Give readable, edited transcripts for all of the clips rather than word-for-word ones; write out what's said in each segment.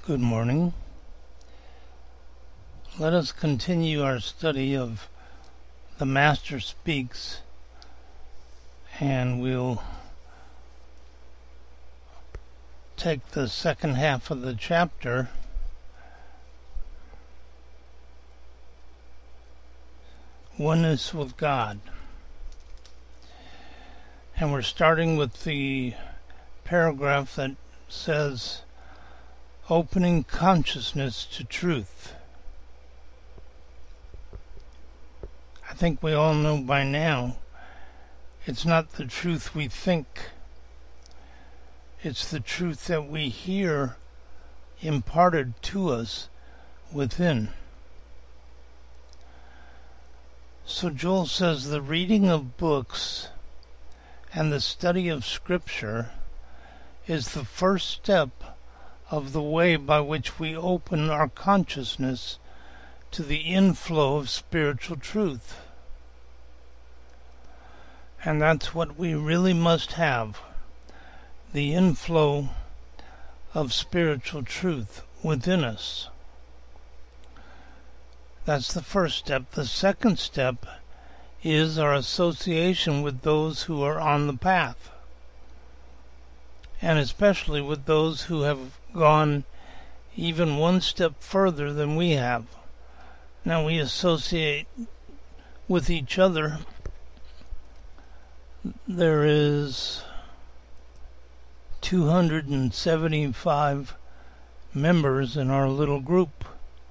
Good morning. Let us continue our study of The Master Speaks, and we'll take the second half of the chapter, Oneness with God. And we're starting with the paragraph that says, Opening consciousness to truth. I think we all know by now it's not the truth we think. It's the truth that we hear imparted to us within. So Joel says the reading of books and the study of Scripture is the first step of the way by which we open our consciousness to the inflow of spiritual truth. And that's what we really must have, the inflow of spiritual truth within us. That's the first step. The second step is our association with those who are on the path, and especially with those who have gone even one step further than we have. Now we associate with each other. There is 275 members in our little group.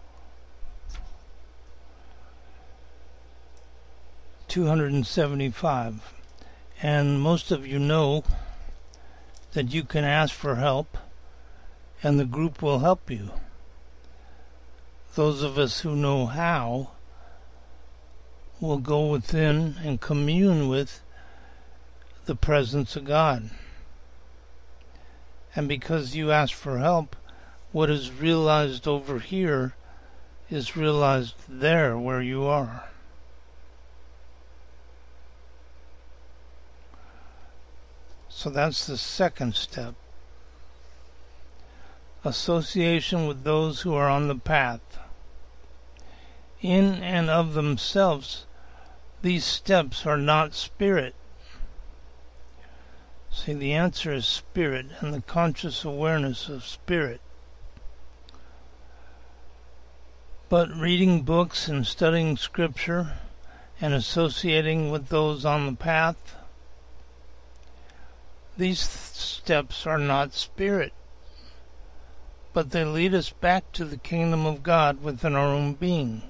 275. And most of you know that you can ask for help, and the group will help you. Those of us who know how will go within and commune with the presence of God. And because you ask for help, what is realized over here is realized there where you are. So that's the second step. Association with those who are on the path. In and of themselves, these steps are not spirit. See, the answer is spirit and the conscious awareness of spirit. But reading books and studying Scripture and associating with those on the path, these steps are not spirit, but they lead us back to the kingdom of God within our own being.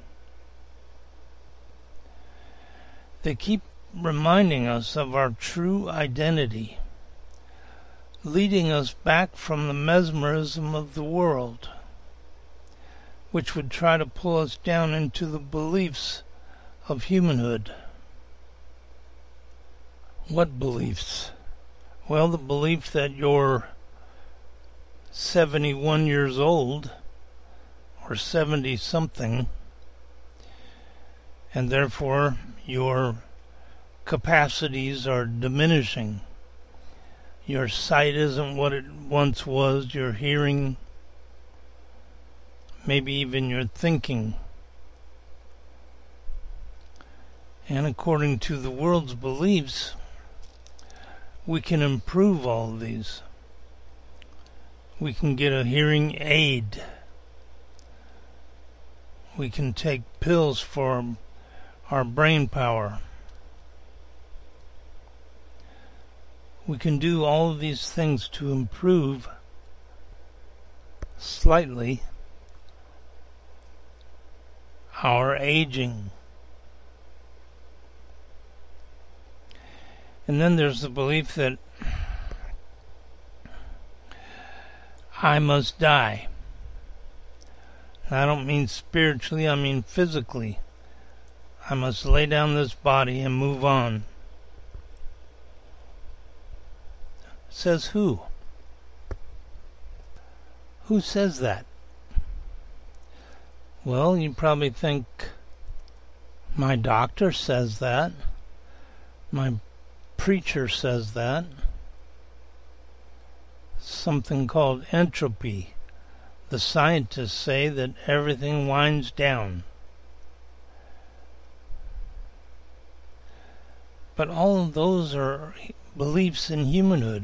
They keep reminding us of our true identity, leading us back from the mesmerism of the world, which would try to pull us down into the beliefs of humanhood. What beliefs? Well, the belief that you're 71 years old, or 70-something, and therefore your capacities are diminishing. Your sight isn't what it once was, your hearing, maybe even your thinking. And according to the world's beliefs, we can improve all of these. We can get a hearing aid. We can take pills for our brain power. We can do all of these things to improve slightly our aging. And then there's the belief that I must die. I don't mean spiritually, I mean physically. I must lay down this body and move on. Says who? Who says that? Well, you probably think my doctor says that. My preacher says that. Something called entropy. the scientists say that everything winds down. But all of those are beliefs in humanhood.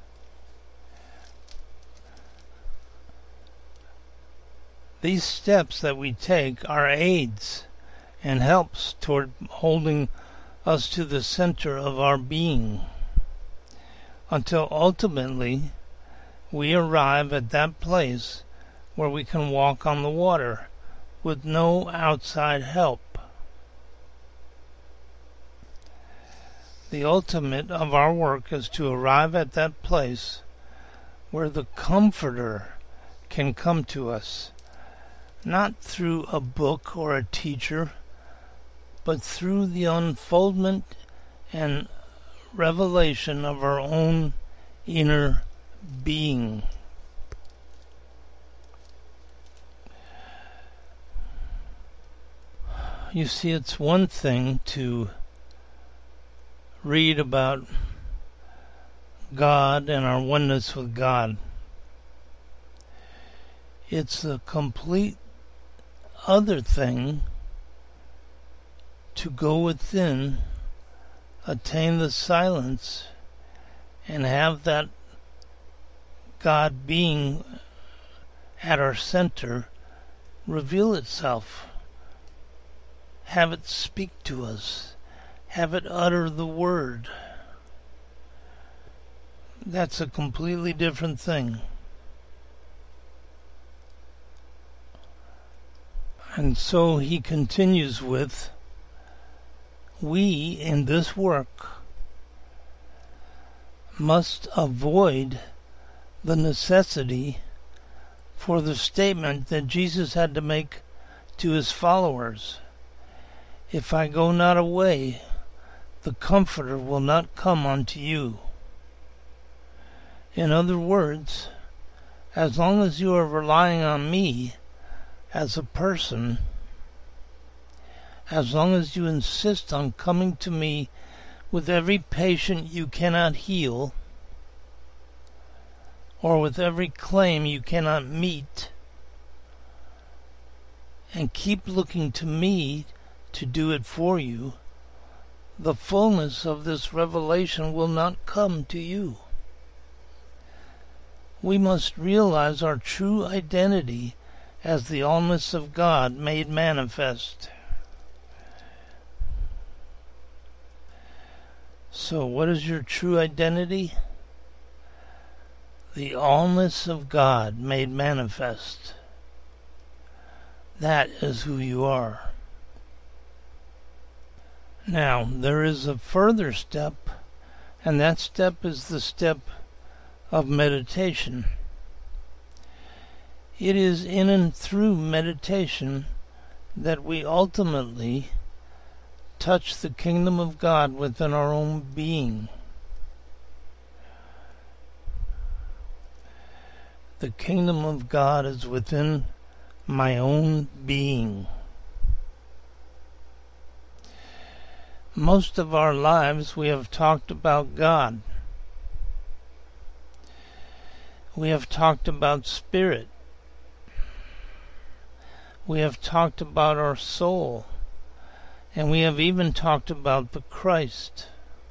These steps that we take are aids and helps toward holding us to the center of our being, until ultimately we arrive at that place where we can walk on the water with no outside help. The ultimate of our work is to arrive at that place where the Comforter can come to us, not through a book or a teacher, but through the unfoldment and revelation of our own inner being. You see, it's one thing to read about God and our oneness with God. It's a complete other thing to go within, attain the silence, and have that God being at our center reveal itself. Have it speak to us. Have it utter the word. That's a completely different thing. And so he continues with, we in this work must avoid the necessity for the statement that Jesus had to make to his followers. If I go not away, the Comforter will not come unto you. In other words, as long as you are relying on me as a person, as long as you insist on coming to me with every patient you cannot heal, or with every claim you cannot meet, and keep looking to me to do it for you, the fullness of this revelation will not come to you. We must realize our true identity as the allness of God made manifest. So, what is your true identity? The allness of God made manifest. That is who you are. Now, there is a further step, and that step is the step of meditation. It is in and through meditation that we ultimately touch the kingdom of God within our own being. The kingdom of God is within my own being. Most of our lives we have talked about God. We have talked about spirit. We have talked about our soul. And we have even talked about the Christ.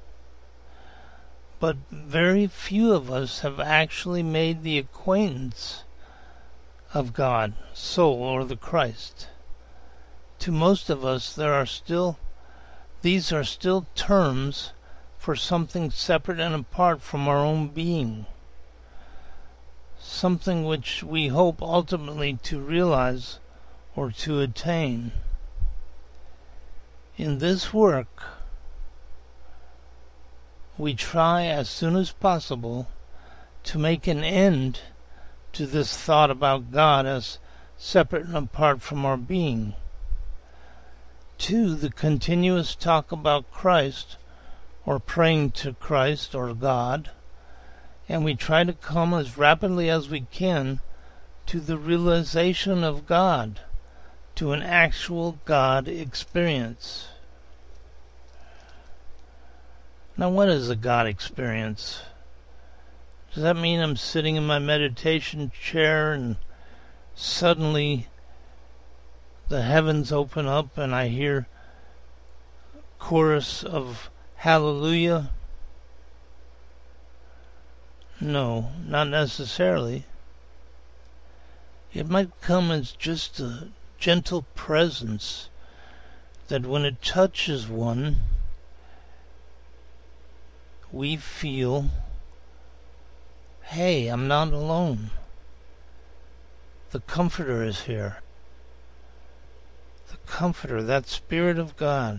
But very few of us have actually made the acquaintance of God, soul, or the Christ. To most of us, these are still terms for something separate and apart from our own being. Something which we hope ultimately to realize or to attain. In this work, we try as soon as possible to make an end to this thought about God as separate and apart from our being, to the continuous talk about Christ, or praying to Christ or God, and we try to come as rapidly as we can to the realization of God, to an actual God experience. Now, what is a God experience? Does that mean I'm sitting in my meditation chair and suddenly the heavens open up and I hear chorus of hallelujah? No, not necessarily. It might come as just a gentle presence that when it touches one, we feel, hey, I'm not alone. The Comforter is here. The Comforter, that Spirit of God,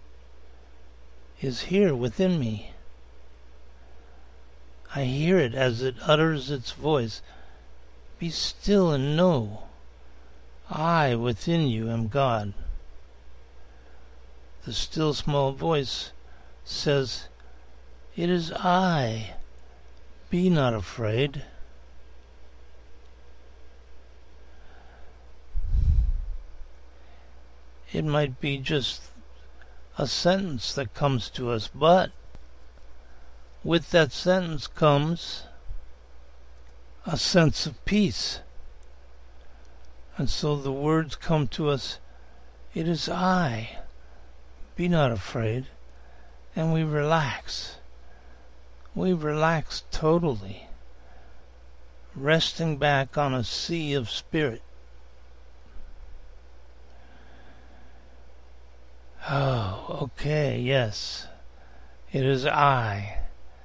is here within me. I hear it as it utters its voice. Be still and know, I within you am God. The still small voice says, it is I. Be not afraid. It might be just a sentence that comes to us, but with that sentence comes a sense of peace. And so the words come to us, it is I. Be not afraid. And we relax. We relax totally, resting back on a sea of spirit. Oh, okay, yes. It is I.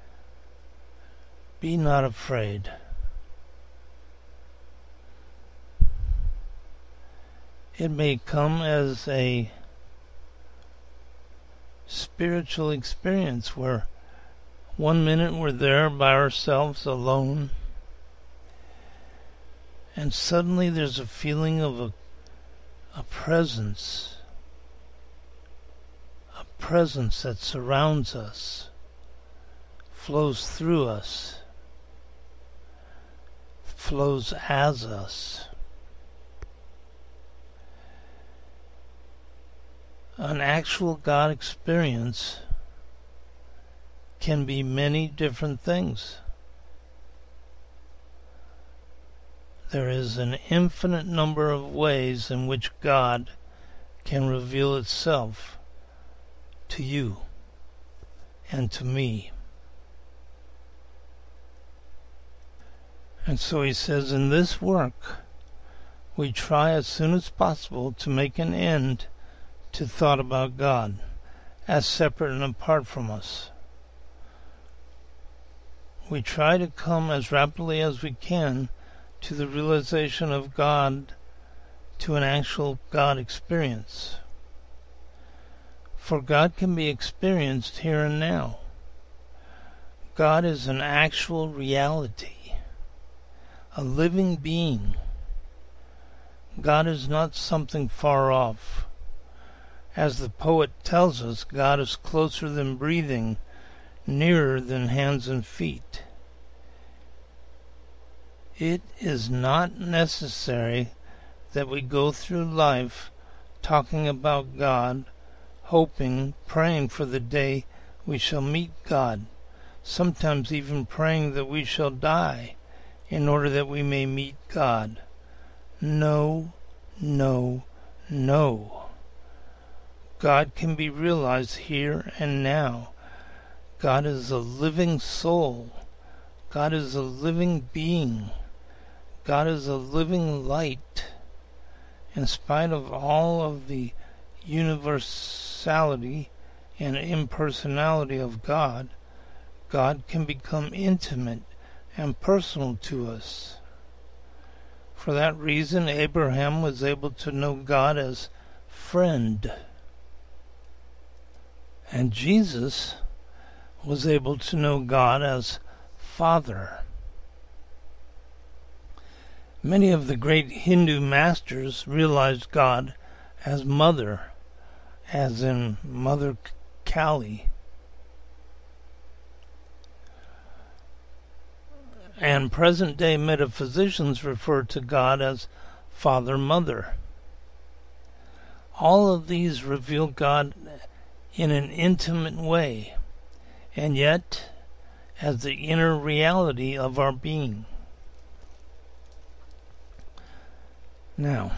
Be not afraid. It may come as a spiritual experience where 1 minute we're there by ourselves alone, and suddenly there's a feeling of a presence that surrounds us, flows through us, flows as us. An actual God experience can be many different things. There is an infinite number of ways in which God can reveal itself to you and to me. And so he says, in this work, we try as soon as possible to make an end to thought about God as separate and apart from us. We try to come as rapidly as we can to the realization of God, to an actual God experience. For God can be experienced here and now. God is an actual reality, a living being. God is not something far off. As the poet tells us, God is closer than breathing, nearer than hands and feet. It is not necessary that we go through life talking about God, hoping, praying for the day we shall meet God, sometimes even praying that we shall die in order that we may meet God. No, no, no. God can be realized here and now. God is a living soul. God is a living being. God is a living light. In spite of all of the universality and impersonality of God, God can become intimate and personal to us. For that reason, Abraham was able to know God as friend. And Jesus was able to know God as Father. Many of the great Hindu masters realized God as Mother, as in Mother Kali. And present-day metaphysicians refer to God as Father, Mother. All of these reveal God in an intimate way, and yet as the inner reality of our being. Now,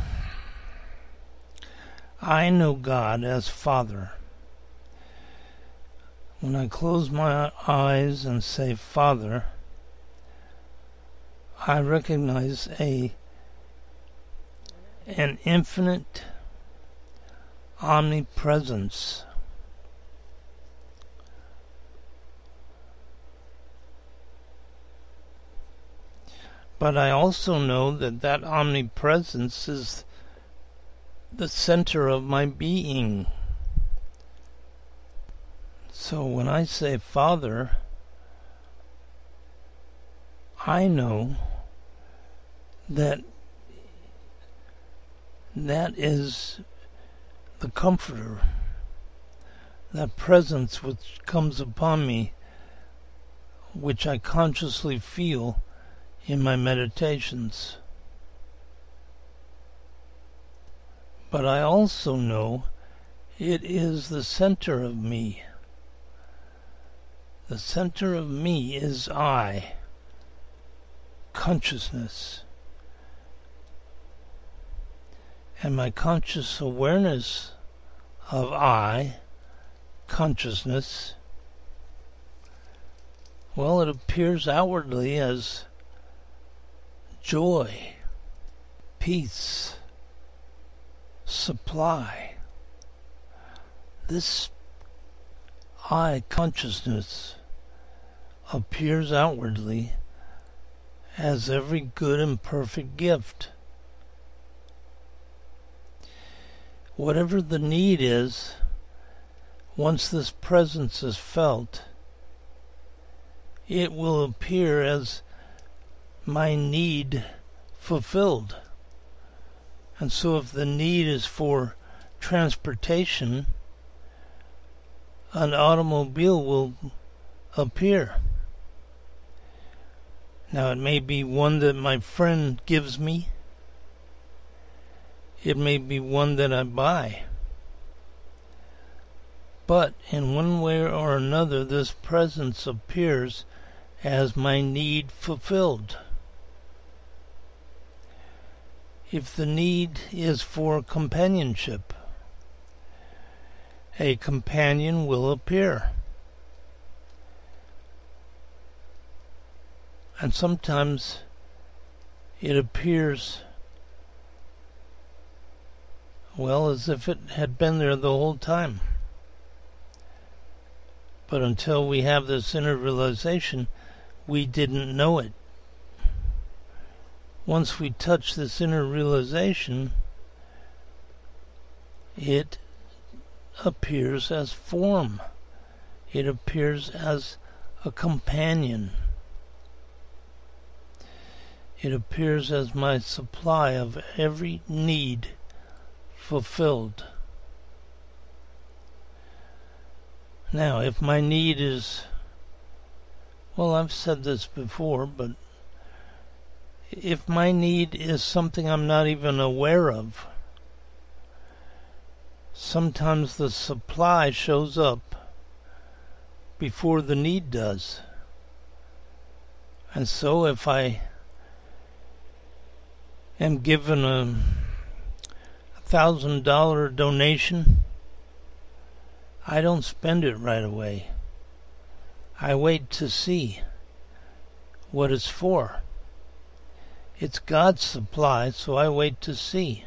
I know God as Father. When I close my eyes and say Father, I recognize an infinite omnipresence. But I also know that omnipresence is the center of my being. So when I say Father, I know that is the Comforter, that presence which comes upon me, which I consciously feel in my meditations. But I also know it is the center of me. The center of me is I, consciousness. And my conscious awareness of I, consciousness, well, it appears outwardly as joy, peace, supply. This I, consciousness, appears outwardly as every good and perfect gift. Whatever the need is, once this presence is felt, it will appear as my need fulfilled. And so if the need is for transportation, an automobile will appear. Now it may be one that my friend gives me. It may be one that I buy. But in one way or another, this presence appears as my need fulfilled. If the need is for companionship, a companion will appear. And sometimes it appears, well, as if it had been there the whole time. But until we have this inner realization, we didn't know it. Once we touch this inner realization, it appears as form. It appears as a companion. It appears as my supply of every need fulfilled. Now, if my need is, well, I've said this before, but if my need is something I'm not even aware of, sometimes the supply shows up before the need does. And so if I am given a $1,000 donation, I don't spend it right away. I wait to see what it's for. It's God's supply, so I wait to see.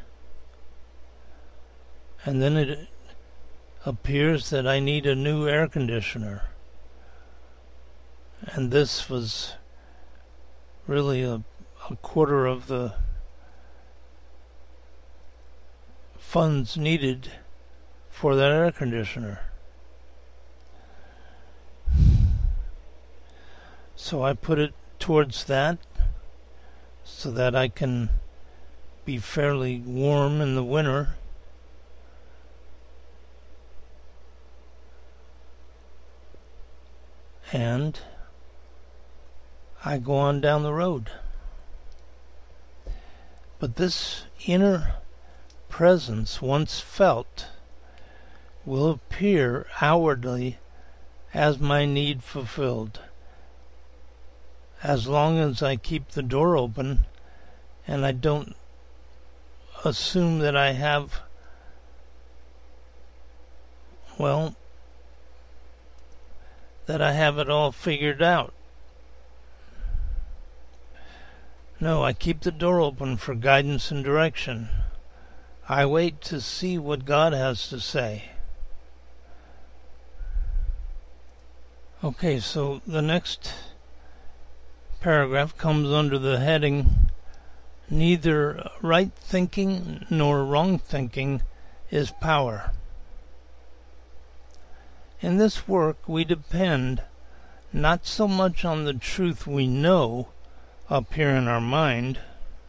And then it appears that I need a new air conditioner. And this was really a quarter of the funds needed for that air conditioner. So I put it towards that so that I can be fairly warm in the winter. And I go on down the road. But this inner presence, once felt, will appear outwardly as my need fulfilled. As long as I keep the door open and I don't assume that I have, that I have it all figured out. No, I keep the door open for guidance and direction. I wait to see what God has to say. Okay, so the next paragraph comes under the heading, neither right thinking nor wrong thinking is power. In this work we depend not so much on the truth we know up here in our mind,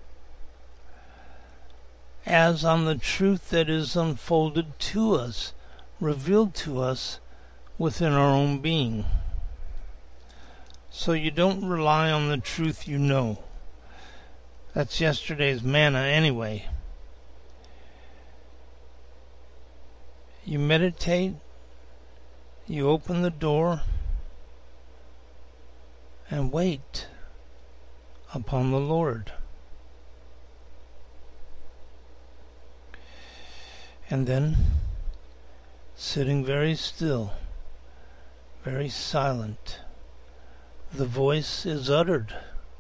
as on the truth that is unfolded to us, revealed to us within our own being. So you don't rely on the truth you know. That's yesterday's manna anyway. You meditate, you open the door, and wait upon the Lord. And then, sitting very still, very silent, the voice is uttered.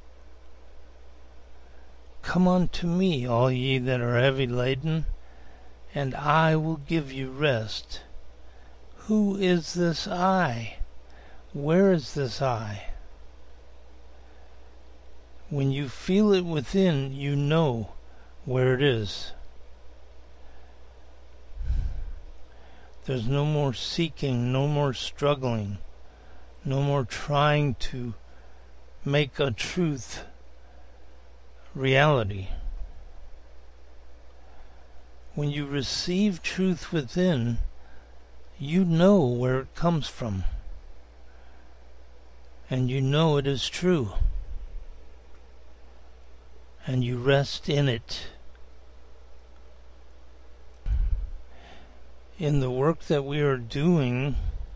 Come unto me, all ye that are heavy laden, and I will give you rest. Who is this I? Where is this I? When you feel it within, you know where it is. There's no more seeking, no more struggling, no more trying to make a truth reality. When you receive truth within, you know where it comes from, and you know it is true, and you rest in it. In the work that we are doing,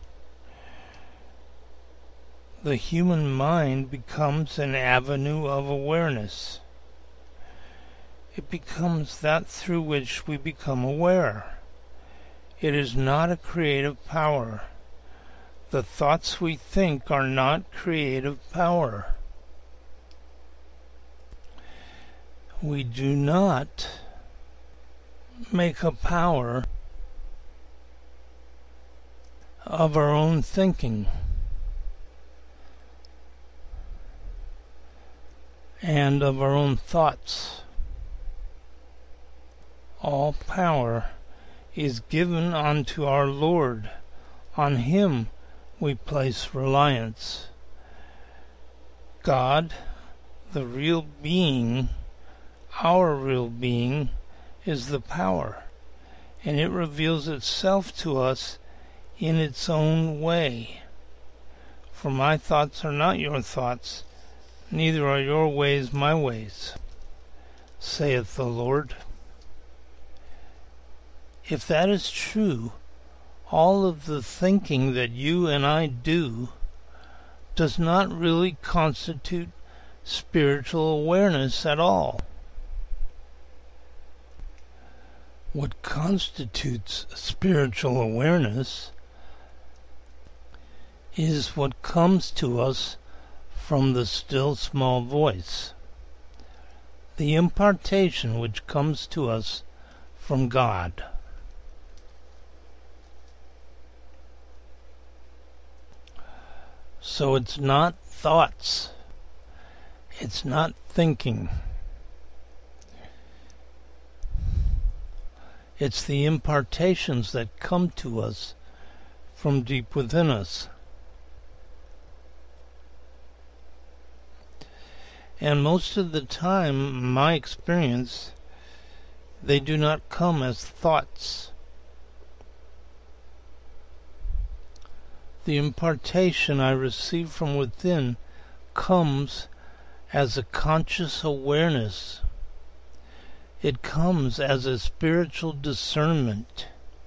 the human mind becomes an avenue of awareness. It becomes that through which we become aware. It is not a creative power. The thoughts we think are not creative power. We do not make a power of our own thinking and of our own thoughts. All power is given unto our Lord. On Him we place reliance. God, the real being, our real being, is the power, and it reveals itself to us in its own way. For my thoughts are not your thoughts, neither are your ways my ways, saith the Lord. If that is true, all of the thinking that you and I do does not really constitute spiritual awareness at all. What constitutes spiritual awareness is what comes to us from the still small voice, the impartation which comes to us from God. So it's not thoughts, it's not thinking, it's the impartations that come to us from deep within us. And most of the time, my experience, they do not come as thoughts. The impartation I receive from within comes as a conscious awareness. It comes as a spiritual discernment.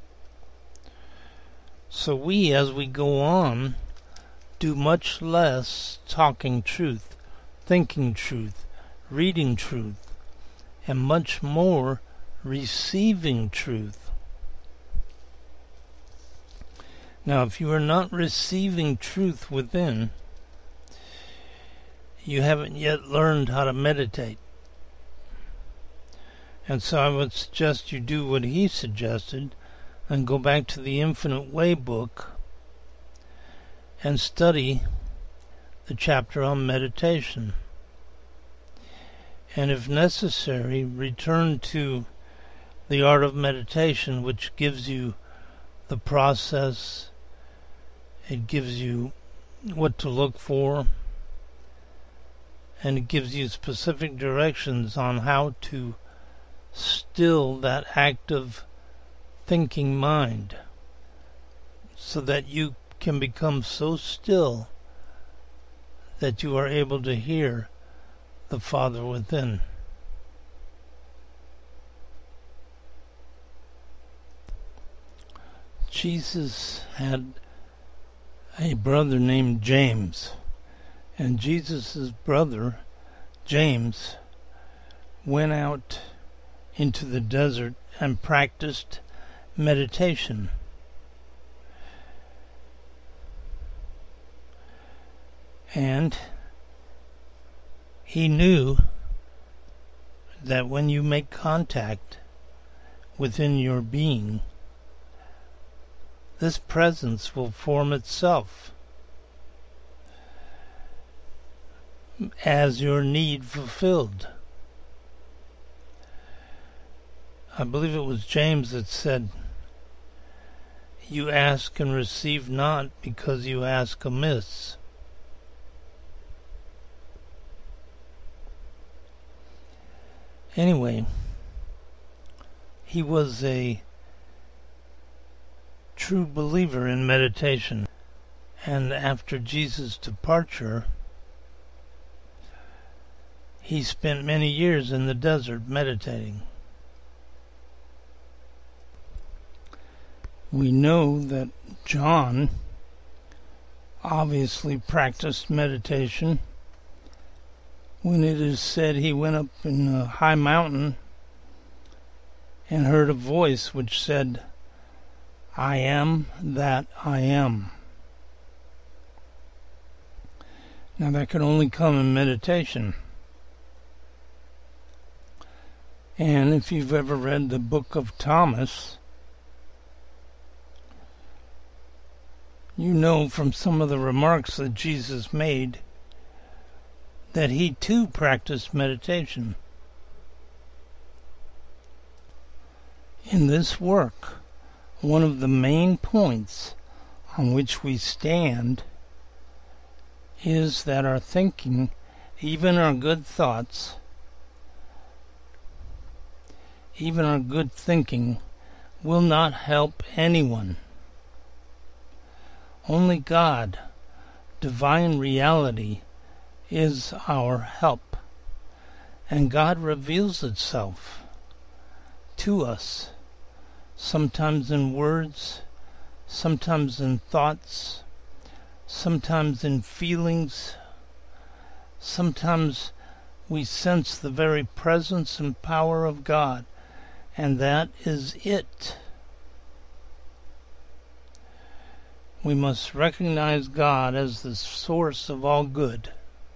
So we, as we go on, do much less talking truth, thinking truth, reading truth, and much more receiving truth. Now, if you are not receiving truth within, you haven't yet learned how to meditate. And so I would suggest you do what he suggested and go back to the Infinite Way book and study the chapter on meditation. And if necessary, return to the Art of Meditation, which gives you the process. It gives you what to look for, and it gives you specific directions on how to still that active thinking mind so that you can become so still that you are able to hear the Father within. Jesus had a brother named James, and Jesus' brother, James, went out into the desert and practiced meditation. And he knew that when you make contact within your being, this presence will form itself as your need fulfilled. I believe it was James that said, "You ask and receive not because you ask amiss." Anyway, he was a true believer in meditation, and after Jesus' departure, he spent many years in the desert meditating. We know that John obviously practiced meditation when it is said he went up in a high mountain and heard a voice which said, "I am that I am." Now that could only come in meditation. And if you've ever read the book of Thomas, you know from some of the remarks that Jesus made that he too practiced meditation. In this work, one of the main points on which we stand is that our thinking, even our good thoughts, even our good thinking, will not help anyone. Only God, divine reality, is our help, and God reveals itself to us, sometimes in words, sometimes in thoughts, sometimes in feelings. Sometimes we sense the very presence and power of God, and that is it. We must recognize God as the source of all good.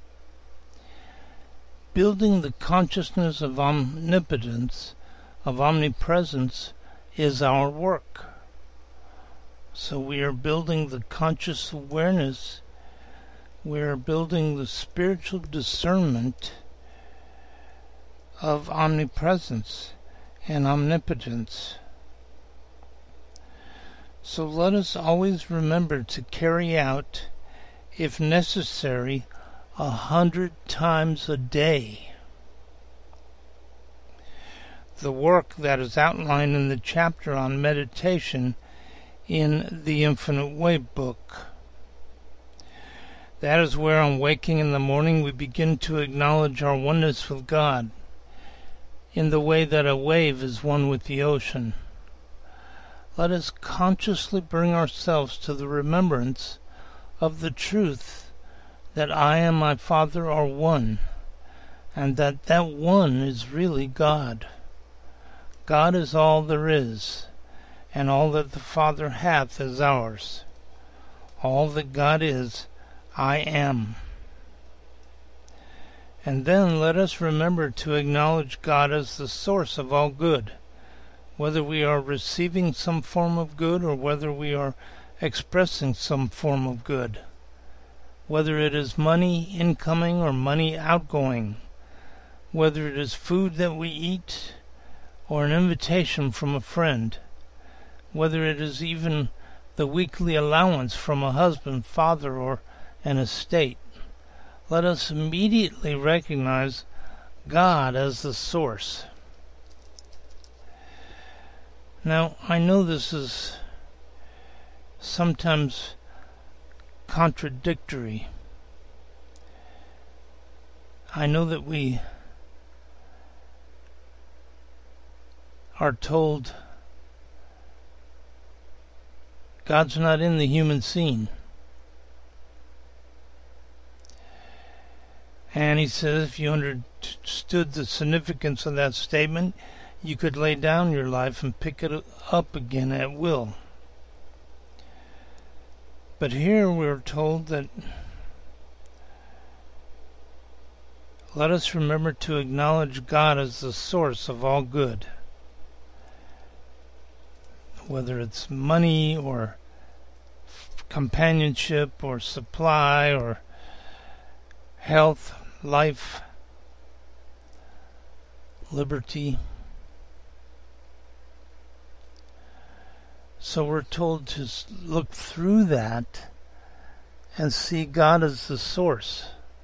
Building the consciousness of omnipotence, of omnipresence, is our work. So we are building the conscious awareness, we are building the spiritual discernment of omnipresence and omnipotence. So let us always remember to carry out, if necessary, 100 times a day, the work that is outlined in the chapter on meditation in the Infinite Way book. That is where on waking in the morning we begin to acknowledge our oneness with God, in the way that a wave is one with the ocean. Let us consciously bring ourselves to the remembrance of the truth that I and my Father are one, and that one is really God. God is all there is, and all that the Father hath is ours. All that God is, I am. And then let us remember to acknowledge God as the source of all good, whether we are receiving some form of good or whether we are expressing some form of good, whether it is money incoming or money outgoing, whether it is food that we eat or an invitation from a friend, whether it is even the weekly allowance from a husband, father, or an estate. Let us immediately recognize God as the source. Now, I know this is sometimes contradictory. I know that we are told God's not in the human scene. And he says if you understood the significance of that statement, you could lay down your life and pick it up again at will. But here we're told that let us remember to acknowledge God as the source of all good. Whether it's money or companionship or supply or health, life, liberty. So we're told to look through that and see God as the source.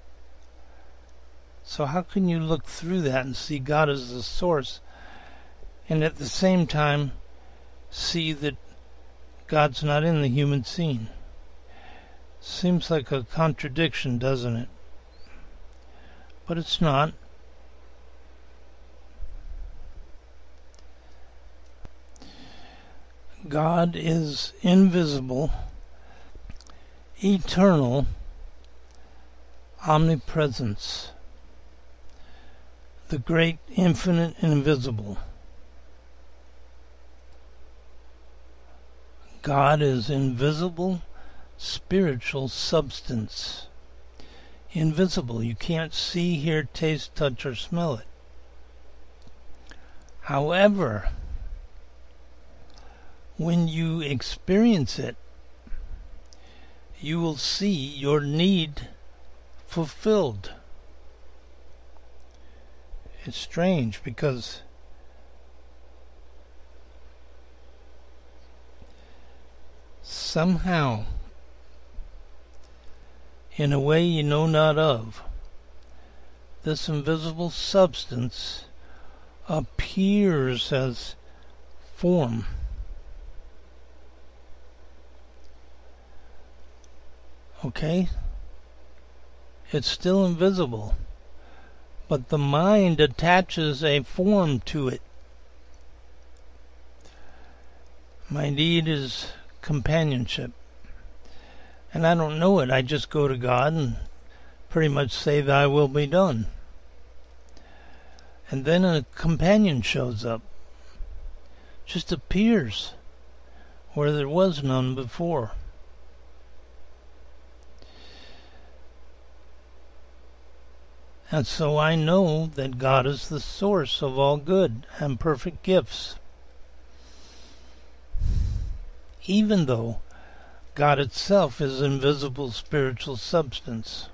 So how can you look through that and see God as the source and at the same time see that God's not in the human scene? Seems like a contradiction, doesn't it? But it's not. God is invisible, eternal, omnipresence, the great infinite invisible. God is invisible, spiritual substance. Invisible. You can't see, hear, taste, touch, or smell it. However, when you experience it, you will see your need fulfilled. It's strange because somehow, in a way you know not of, this invisible substance appears as form. Okay? It's still invisible, but the mind attaches a form to it. My need is companionship. And I don't know it. I just go to God and pretty much say, Thy will be done. And then a companion shows up. Just appears where there was none before. And so I know that God is the source of all good and perfect gifts. Even though God itself is invisible spiritual substance.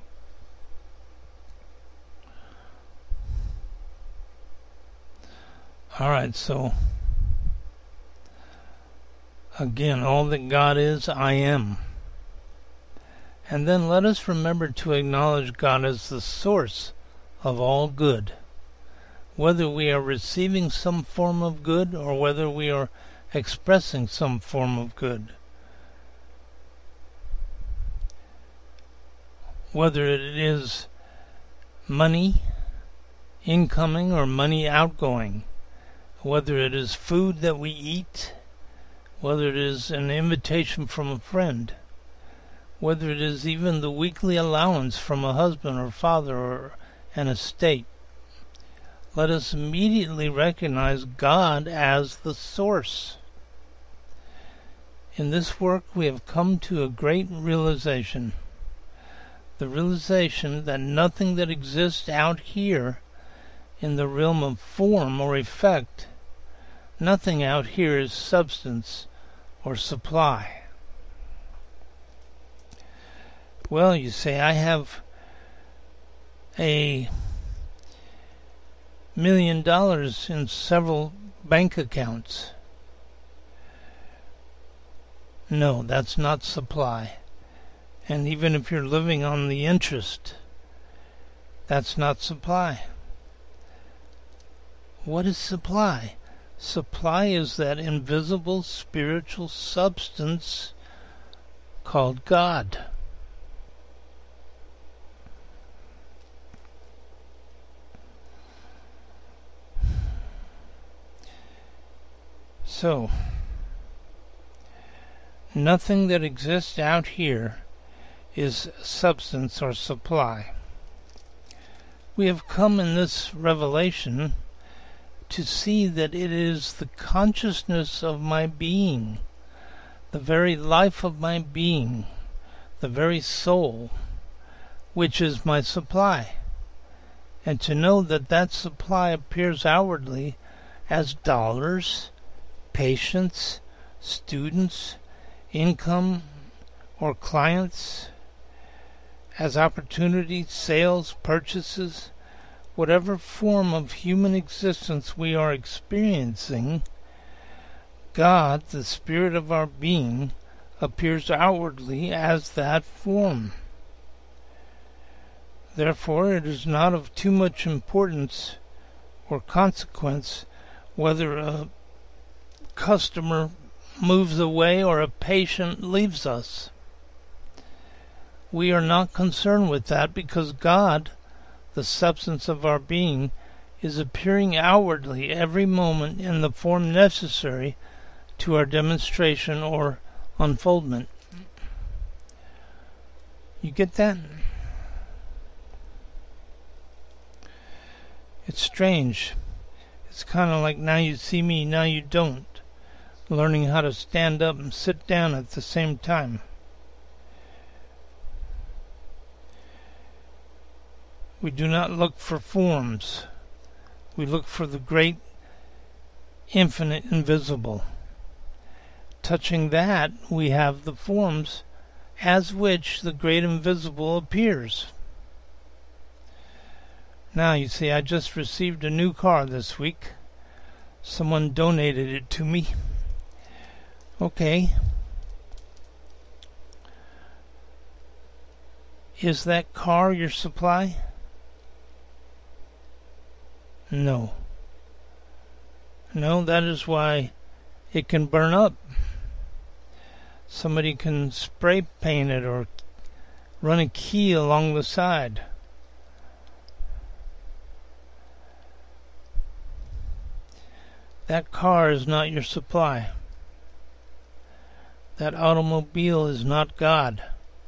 Alright, so again, all that God is, I am. And then let us remember to acknowledge God as the source of all good, whether we are receiving some form of good or whether we are expressing some form of good, whether it is money incoming or money outgoing, whether it is food that we eat, whether it is an invitation from a friend, whether it is even the weekly allowance from a husband or father or an estate. let us immediately recognize God as the source. In this work we have come to a great realization. The realization that nothing that exists out here in the realm of form or effect, nothing out here is substance or supply. Well, you say, I have $1 million in several bank accounts. No, that's not supply. And even if you're living on the interest, that's not supply. What is supply? Supply is that invisible spiritual substance called God. So, nothing that exists out here is substance or supply. We have come in this revelation to see that it is the consciousness of my being, the very life of my being, the very soul, which is my supply, and to know that that supply appears outwardly as dollars, patients, students, income, or clients, as opportunities, sales, purchases, whatever form of human existence we are experiencing, God, the spirit of our being, appears outwardly as that form. Therefore, it is not of too much importance or consequence whether a customer moves away or a patient leaves us. We are not concerned with that because God, the substance of our being, is appearing outwardly every moment in the form necessary to our demonstration or unfoldment. You get that? It's strange. It's kind of like now you see me, now you don't. Learning how to stand up and sit down at the same time. We do not look for forms. We look for the great, infinite, invisible. Touching that, we have the forms as which the great invisible appears. Now, you see, I just received a new car this week. Someone donated it to me. Okay. Is that car your supply? No. No, that is why it can burn up. Somebody can spray paint it or run a key along the side. That car is not your supply. That automobile is not God.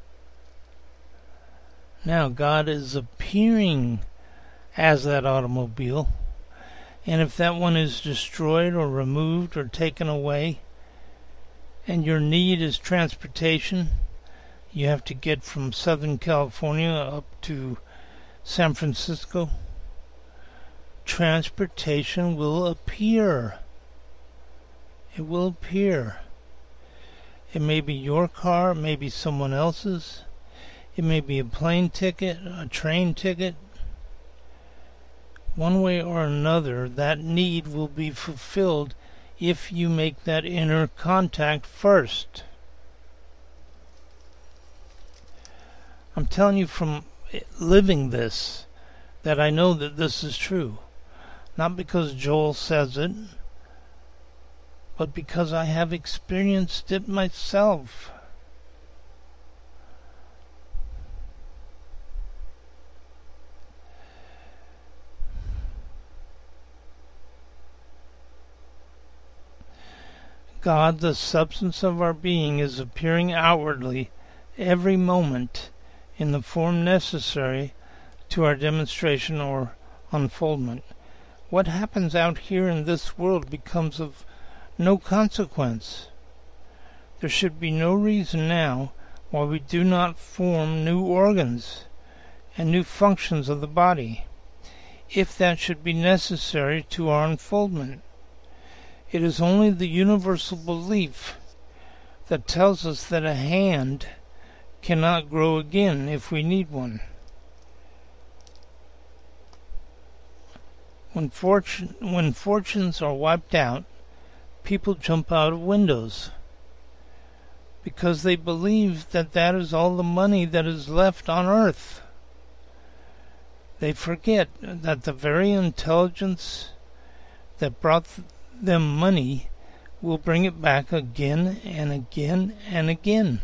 Now, God is appearing as that automobile, and if that one is destroyed or removed or taken away, and your need is transportation, you have to get from Southern California up to San Francisco, transportation will appear. It will appear. It may be your car, it may be someone else's. It may be a plane ticket, a train ticket. One way or another, that need will be fulfilled if you make that inner contact first. I'm telling you from living this that I know that this is true. Not because Joel says it, but because I have experienced it myself. God, the substance of our being, is appearing outwardly every moment in the form necessary to our demonstration or unfoldment. what happens out here in this world becomes of no consequence. There should be no reason now why we do not form new organs and new functions of the body, if that should be necessary to our unfoldment. It is only the universal belief that tells us that a hand cannot grow again if we need one. When fortunes are wiped out, people jump out of windows because they believe that that is all the money that is left on earth. They forget that the very intelligence that brought them money will bring it back again and again and again.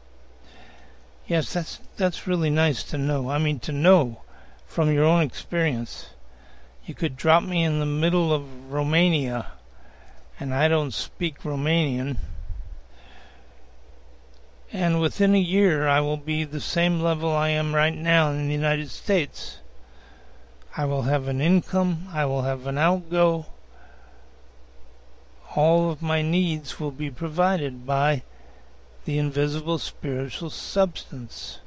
Yes, that's really nice to know. I mean, to know from your own experience. You could drop me in the middle of Romania, and I don't speak Romanian, and within a year I will be the same level I am right now in the United States. I will have an income, I will have an outgo. All of my needs will be provided by the invisible spiritual substance.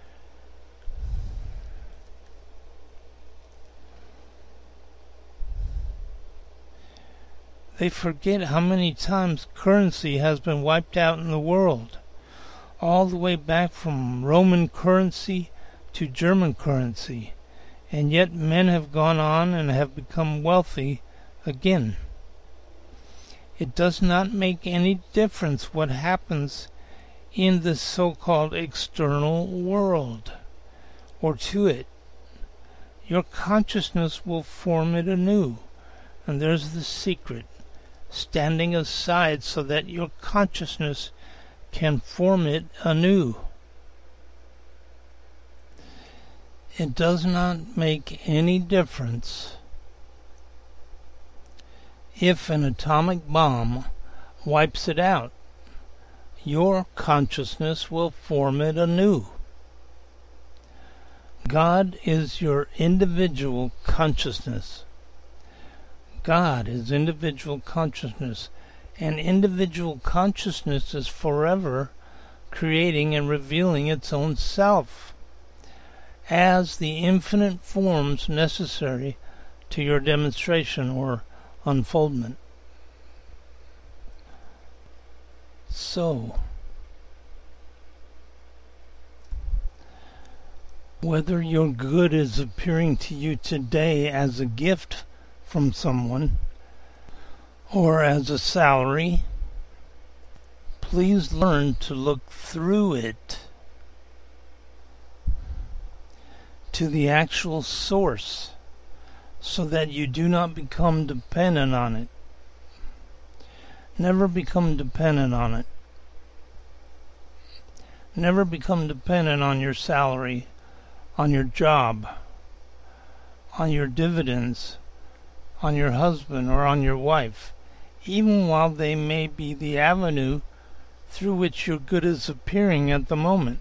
They forget how many times currency has been wiped out in the world, all the way back from Roman currency to German currency, and yet men have gone on and have become wealthy again. It does not make any difference what happens in this so-called external world, or to it. Your consciousness will form it anew, and there's the secret. Standing aside so that your consciousness can form it anew. It does not make any difference if an atomic bomb wipes it out. Your consciousness will form it anew. God is your individual consciousness. God is individual consciousness, and individual consciousness is forever creating and revealing its own self as the infinite forms necessary to your demonstration or unfoldment. So, whether your good is appearing to you today as a gift from someone or as a salary, please learn to look through it to the actual source so that you do not become dependent on it. Never become dependent on it. Never become dependent on your salary, on your job, on your dividends, on your husband or on your wife, even while they may be the avenue through which your good is appearing at the moment.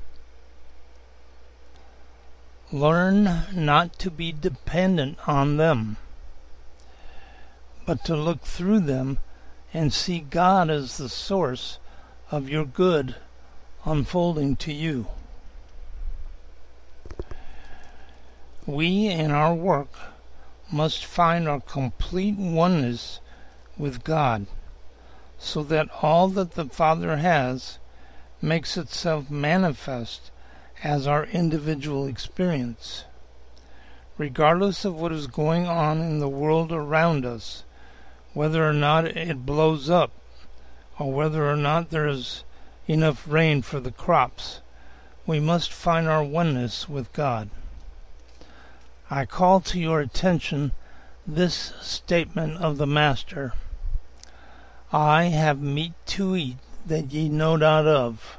Learn not to be dependent on them, but to look through them and see God as the source of your good unfolding to you. We, in our work, must find our complete oneness with God, so that all that the Father has makes itself manifest as our individual experience. Regardless of what is going on in the world around us, whether or not it blows up, or whether or not there is enough rain for the crops, we must find our oneness with God. I call to your attention this statement of the Master: I have meat to eat that ye know not of.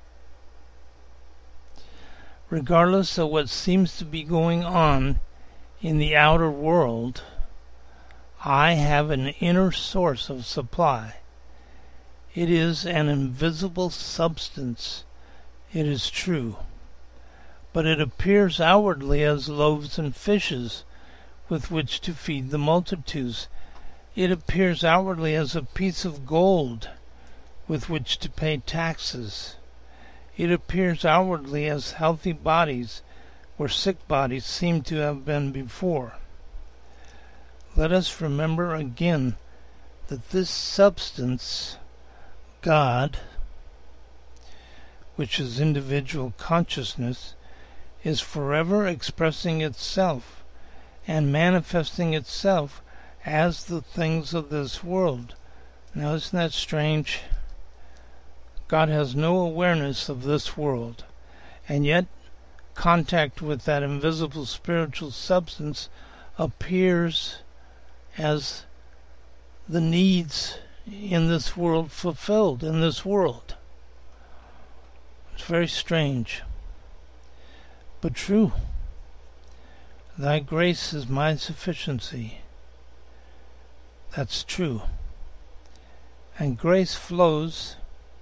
Regardless of what seems to be going on in the outer world, I have an inner source of supply. It is an invisible substance, it is true, but it appears outwardly as loaves and fishes, with which to feed the multitudes. It appears outwardly as a piece of gold with which to pay taxes. It appears outwardly as healthy bodies where sick bodies seem to have been before. Let us remember again that this substance, God, which is individual consciousness, is forever expressing itself and manifesting itself as the things of this world. Now, isn't that strange? God has no awareness of this world, and yet contact with that invisible spiritual substance appears as the needs in this world fulfilled in this world. It's very strange, but true. Thy grace is my sufficiency. That's true. And grace flows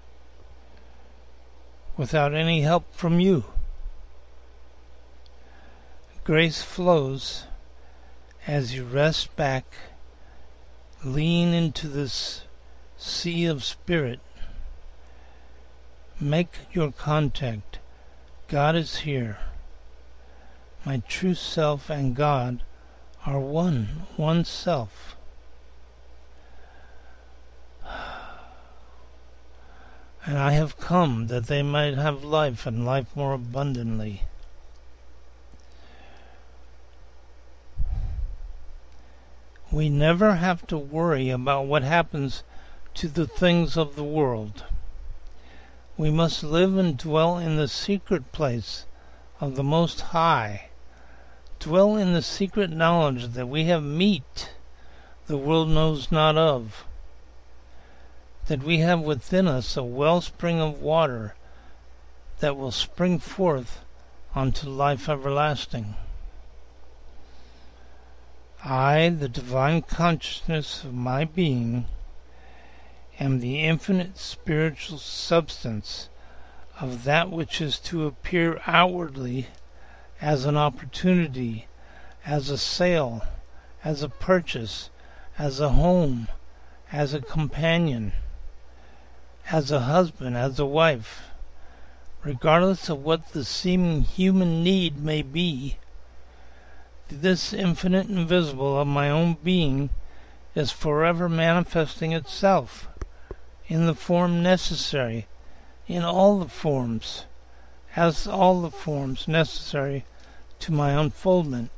without any help from you. Grace flows as you rest back, lean into this sea of spirit. Make your contact. God is here. My true self and God are one self. And I have come that they might have life and life more abundantly. We never have to worry about what happens to the things of the world. We must live and dwell in the secret place of the Most High. Dwell in the secret knowledge that we have meat the world knows not of. That we have within us a wellspring of water that will spring forth unto life everlasting. I, the divine consciousness of my being, am the infinite spiritual substance of that which is to appear outwardly as an opportunity, as a sale, as a purchase, as a home, as a companion, as a husband, as a wife. Regardless of what the seeming human need may be, this infinite invisible of my own being is forever manifesting itself in the form necessary, in all the forms, as all the forms necessary to my unfoldment.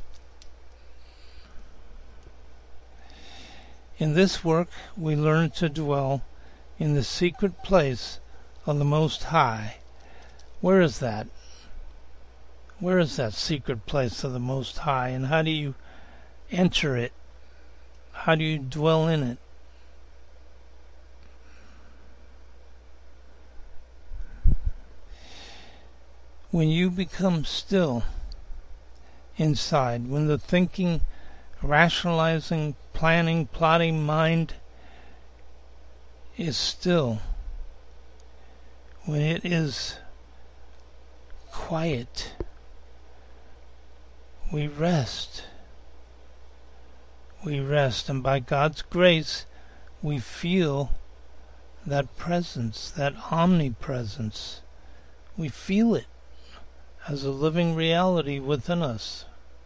In this work we learn to dwell in the secret place of the Most High. Where is that? Where is that secret place of the Most High, and how do you enter it? How do you dwell in it? When you become still inside, when the thinking, rationalizing, planning, plotting mind is still, when it is quiet, we rest. We rest, and by God's grace, we feel that presence, that omnipresence. We feel it as a living reality within us.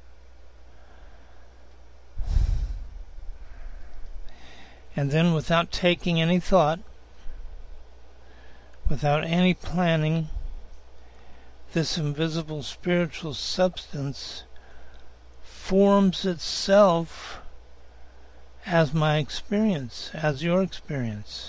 And then, without taking any thought, without any planning, this invisible spiritual substance forms itself as my experience, as your experience.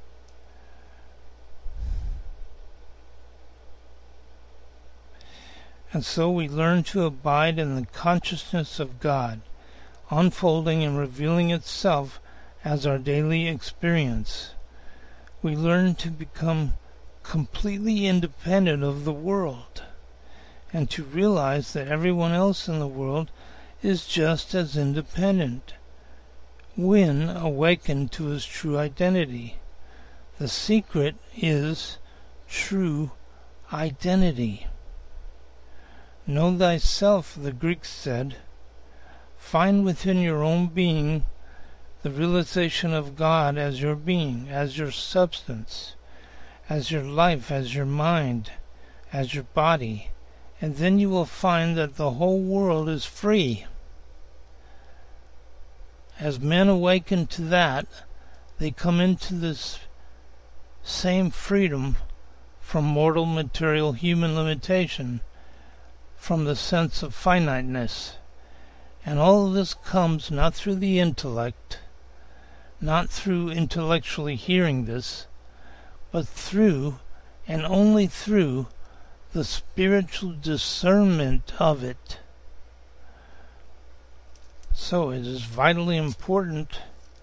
And so we learn to abide in the consciousness of God, unfolding and revealing itself as our daily experience. We learn to become completely independent of the world, and to realize that everyone else in the world is just as independent when awakened to his true identity. The secret is true identity. Know thyself, the Greeks said. Find within your own being the realization of God as your being, as your substance, as your life, as your mind, as your body, and then you will find that the whole world is free. As men awaken to that, they come into this same freedom from mortal, material, human limitation, from the sense of finiteness. And all of this comes not through the intellect, not through intellectually hearing this, but through, and only through, the spiritual discernment of it. So it is vitally important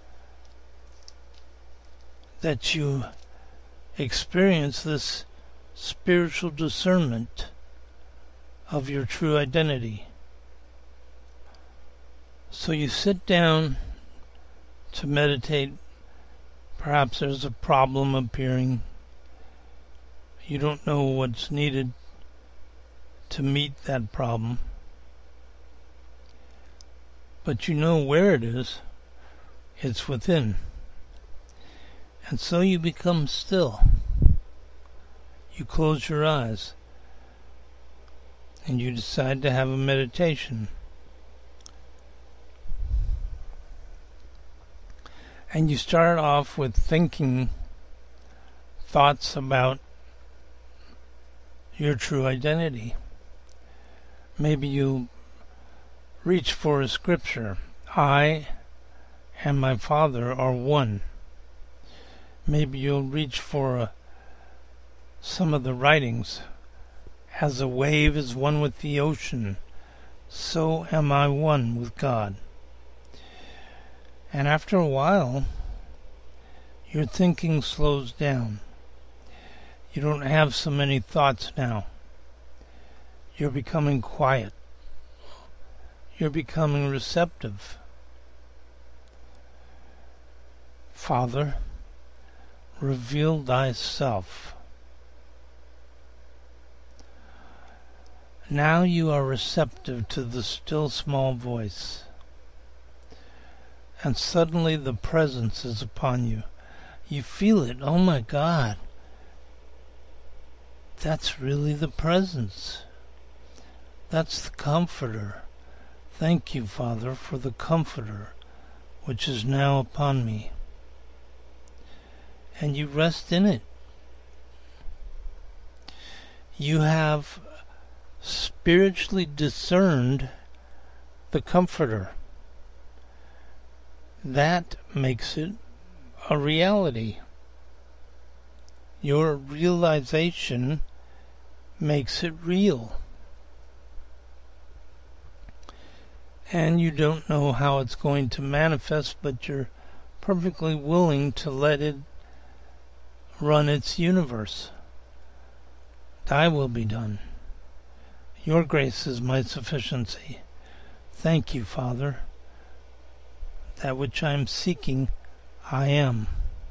that you experience this spiritual discernment of your true identity. So you sit down to meditate. Perhaps there's a problem appearing. You don't know what's needed to meet that problem, but you know where it is. It's within. And so you become still. You close your eyes and you decide to have a meditation. And you start off with thinking thoughts about your true identity. Maybe you reach for a scripture. I and my Father are one. Maybe you'll reach for some of the writings. As a wave is one with the ocean, so am I one with God. And after a while, your thinking slows down. You don't have so many thoughts now. You're becoming quiet. You're becoming receptive. Father, reveal thyself. Now you are receptive to the still small voice. And suddenly the presence is upon you. You feel it. Oh my God. That's really the presence. That's the Comforter. Thank you, Father, for the Comforter, which is now upon me. And you rest in it. You have spiritually discerned the Comforter. That makes it a reality. Your realization makes it real. And you don't know how it's going to manifest, but you're perfectly willing to let it run its universe. Thy will be done. Your grace is my sufficiency. Thank you, Father. That which I am seeking, I am.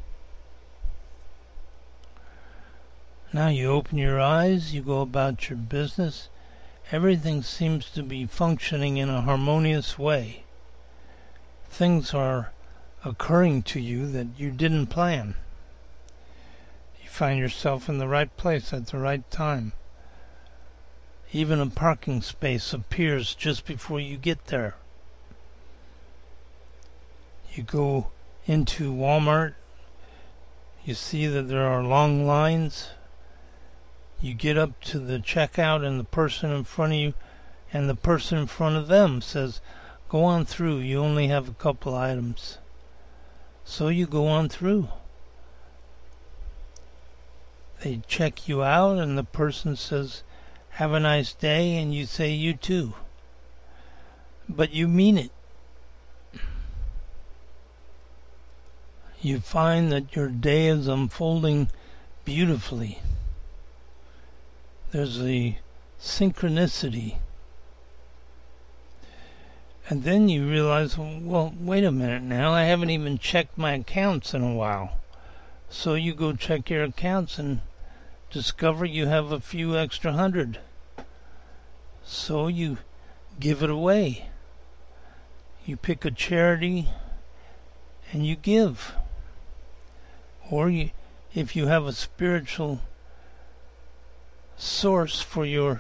Now you open your eyes, you go about your business. Everything seems to be functioning in a harmonious way. Things are occurring to you that you didn't plan. You find yourself in the right place at the right time. Even a parking space appears just before you get there. You go into Walmart. You see that there are long lines. You get up to the checkout and the person in front of you and the person in front of them says, go on through, you only have a couple items. So you go on through. They check you out and the person says, have a nice day, and you say, you too. But you mean it. You find that your day is unfolding beautifully. There's a synchronicity. And then you realize, well, wait a minute now, I haven't even checked my accounts in a while. So you go check your accounts and discover you have a few extra $100. So you give it away You pick a charity and you give. Or if you have a spiritual source for your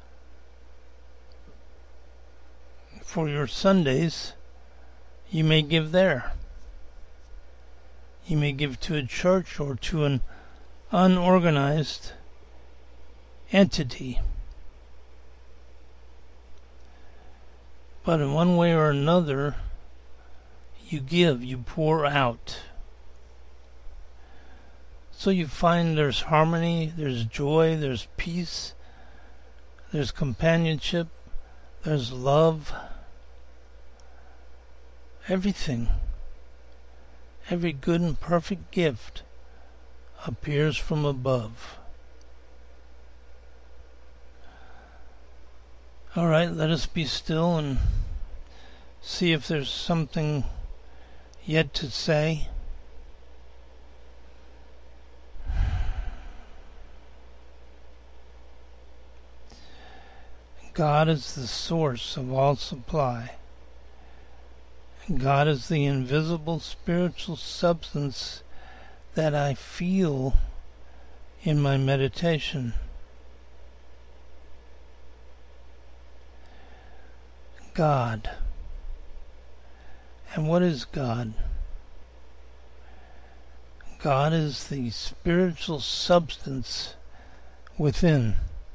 Sundays, you may give there. You may give to a church or to an unorganized entity. But in one way or another, you give, you pour out. So you find there's harmony, there's joy, there's peace, there's companionship, there's love. Everything, every good and perfect gift appears from above. All right, let us be still and see if there's something yet to say. God is the source of all supply. God is the invisible spiritual substance that I feel in my meditation. God. And what is God? God is the spiritual substance within.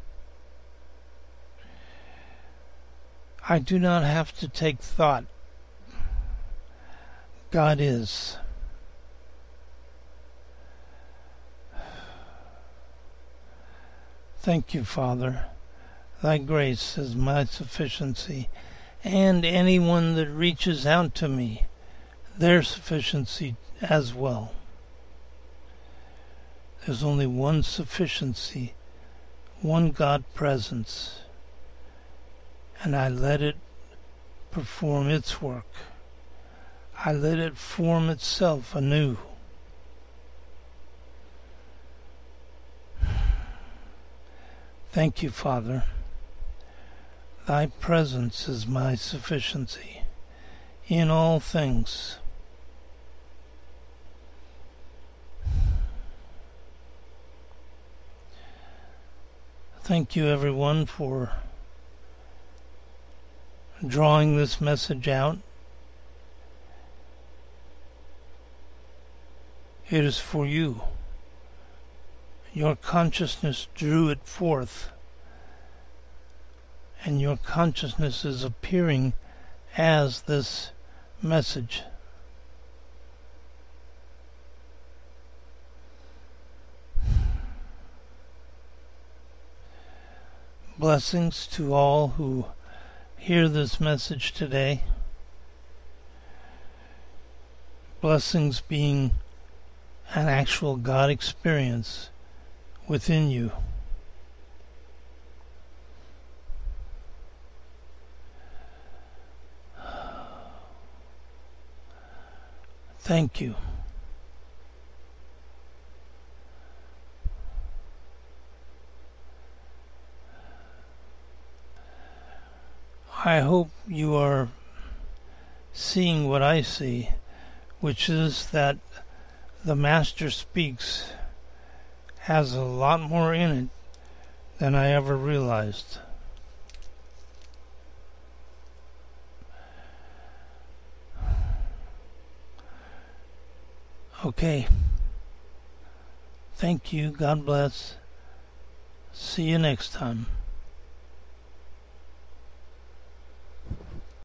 I do not have to take thought. God is. Thank you, Father. Thy grace is my sufficiency, and anyone that reaches out to me, their sufficiency as well. There's only one sufficiency, one God presence, and I let it perform its work. I let it form itself anew. Thank you, Father. Thy presence is my sufficiency in all things. Thank you, everyone, for drawing this message out. It is for you. Your consciousness drew it forth, and your consciousness is appearing as this message. Blessings to all who hear this message today. Blessings being an actual God experience within you. Thank you. I hope you are seeing what I see, which is that the Master Speaks has a lot more in it than I ever realized. Okay. Thank you. God bless. See you next time.